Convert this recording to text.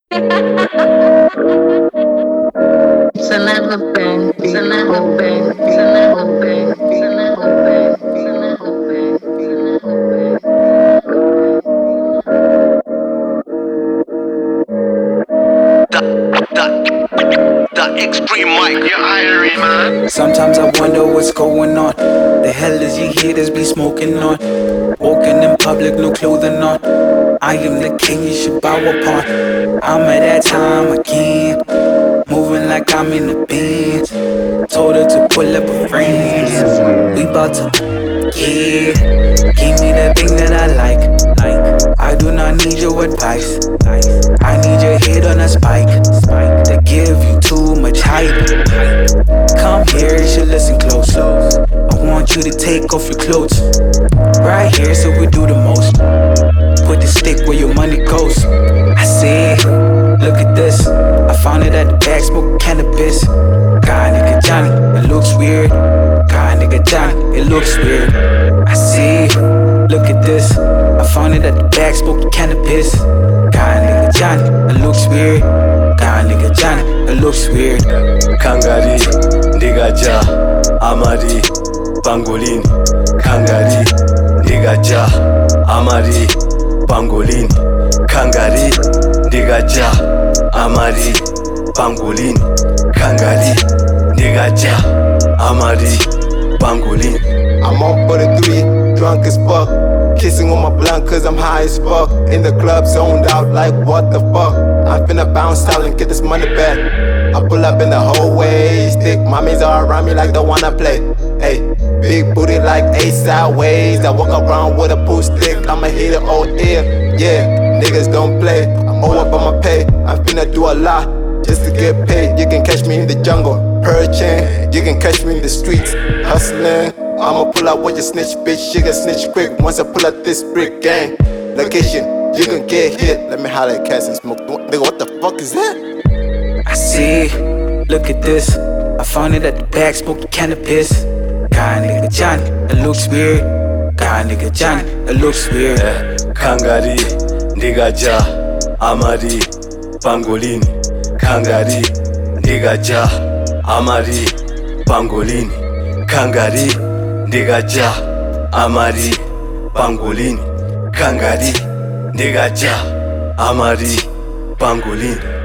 It's another bang, it's another bang, it's another bang, it's another bang, it's another bang, it's another The extreme mic, you're iron, man. Sometimes I wonder what's going on. The hell is you haters be smoking on? Walking in public, no clothing on. I am the king, you should bow upon. I'm at that time again, moving like I'm in the bins. Told her to pull up her friends. We bout to, yeah. Give me the thing that I like. I do not need your advice. I need your head on a spike. They give you too much hype. Come here, you should listen close. I want you to take off your clothes. Right here, so we do the most. Put the stick where your money goes. I said, look at this. I found it at the back, smoking cannabis. God, nigga Johnny, it looks weird. God, nigga Johnny, it looks weird. I said, look at this. I found it at the back, smoking cannabis. God, nigga Johnny, it looks weird. God, nigga Johnny, it looks weird. Kangari, Ndigaja, Amari, Pangolin. Kangari, Ndigaja, Amari, Pangolin. Kangari, Ndigaja, Amari, Pangolin. Kangari, Ndigaja, Amari, Pangolin. I'm on 43, drunk as fuck. Kissing on my blunt cause I'm high as fuck. In the club zoned out like what the fuck. I'm finna bounce out and get this money back. I pull up in the hallway. Stick mommies all around me like they wanna play. Hey, big booty like A sideways. I walk around with a pool stick. I'ma hit it all ear. Yeah, niggas don't play. I'm all up on my pay. I'm finna do a lot just to get paid. You can catch me in the jungle, perching. You can catch me in the streets, hustling. I'ma pull out with your snitch, bitch. You can snitch quick once I pull out this brick gang. Location, you can get hit. Let me holler at cats and smoke. Nigga, what the fuck is that? I see, look at this. I found it at the back, smoking cannabis. God, nigga Johnny, it looks weird. God, nigga Johnny, it looks weird. Kangari, Ndigaja, Amari, Pangolin. Kangari, Ndigaja, Amari, Pangolin. Kangari, Ndigaja, Amari, Pangolin. Kangari, Ndigaja, Amari, Pangolin.